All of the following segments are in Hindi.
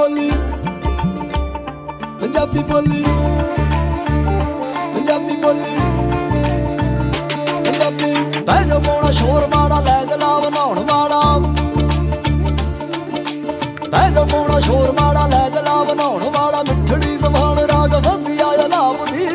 बोली पंजाबी बोली पंजाबी बोली पंजाबी पैरो पाउणा शोर माड़ा लै जलाव नहाउण माड़ा पैरो पाउणा शोर माड़ा लै जलाव नहाउण माड़ा मिठड़ी जबान राग वधिया अलाप दी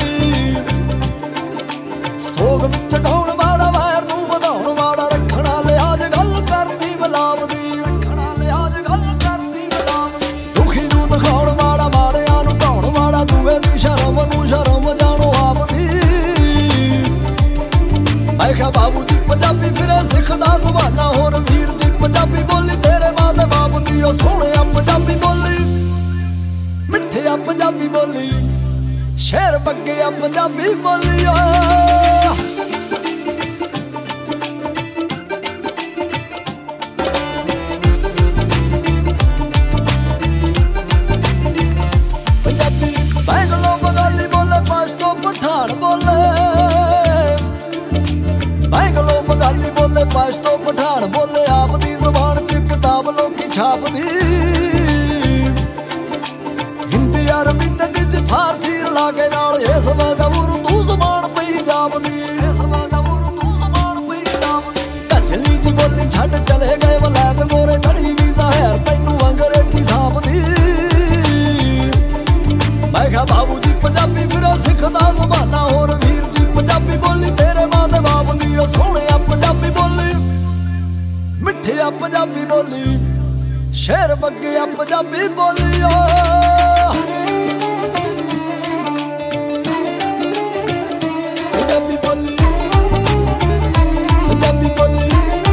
सोग विच ढाउण माड़ा वैर नूं वधाउण माड़ा रखणा लिहाज गल करदी मलाप दी रखणा लिहाज गल करदी मलाप दी दुखी नूं दिखाउण माड़ा माड़ियां नूं ढाउण माड़ा दूए दी शर्म नूं शर्म जाणो आप दी मैं क्या बाबू जी पंजाबी फिरे सिखदा जबाना होर वीर जी पंजाबी बोली तेरे मां दे बाप दी ओ सोहणिया पंजाबी बोली मिठिया पंजाबी बोली शेर बग्गिया पंजाबी बोली पंजाबी बैंगलो बंगाली बोले पश्तो पठान बोले बैंगलो बंगाली बोले पश्तो पठान बोले आप दी जबान च किताब लोकी छाप दी हिंदी अरबी ते फारसी रला के नाल इस वजह उर्दू जबान पई जापदी इस वजह उर्दू जबान पई जापदी कचली जी बोली छड़ चले गए वलैत गोरे चढ़ी भी जहर तैनू अंग्रेजी सांप दी मैं क्या बाबू जी पंजाबी फिर सिखदा जबाना होर वीर जी पंजाबी बोली तेरे मां दे बाप दी ओ सोहणिया पंजाबी बोली मिठिया पंजाबी बोली शेर बग्गिया पंजाबी बोली पंजाबी बोली पंजाबी बोली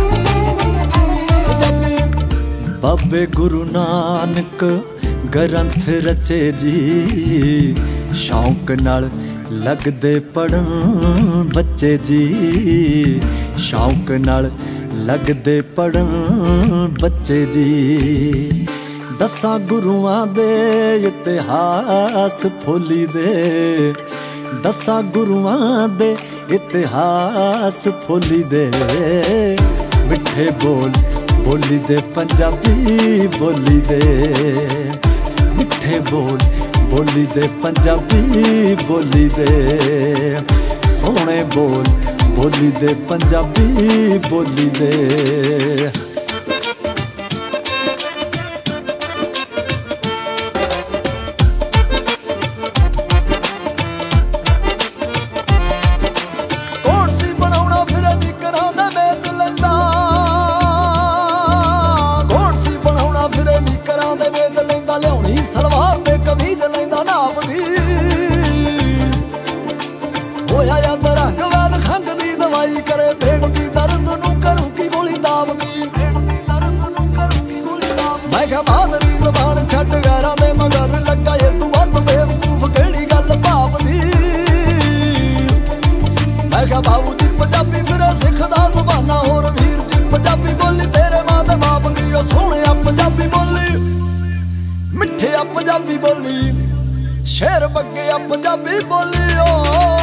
पंजाबी बाबे गुरु नानक ग्रंथ रचे जी शौक नाल लगदे पढ़न बच्चे जी शौक नाल लगदे पढ़न बच्चे जी दसां गुरुआं दे इतिहास फुली दे दसां गुरुआं दे इतिहास फुली दे मिठे बोल बोली दे पंजाबी बोली दे मिठे बोल बोली दे पंजाबी बोली दे सोहणे बोल बोली दे पंजाबी बोली दे करे भेड़ दी दर्द नूं करूं की गोली दाब दी भेड़ दी दर्द नूं करूं की गोली दाब मैं क्या मादरी जबान छड्ड गैरां दे मगर लगा ये तू वध बेवकूफ केड़ी गल भाप दी मैं क्या बाबू जी पंजाबी फिर सिखदा जबाना होर वीर जी पंजाबी बोली तेरे मां दे बाप दी ओ सोहणिया पंजाबी बोली मिठिया पंजाबी बोली शेर बग्गिया पंजाबी बोली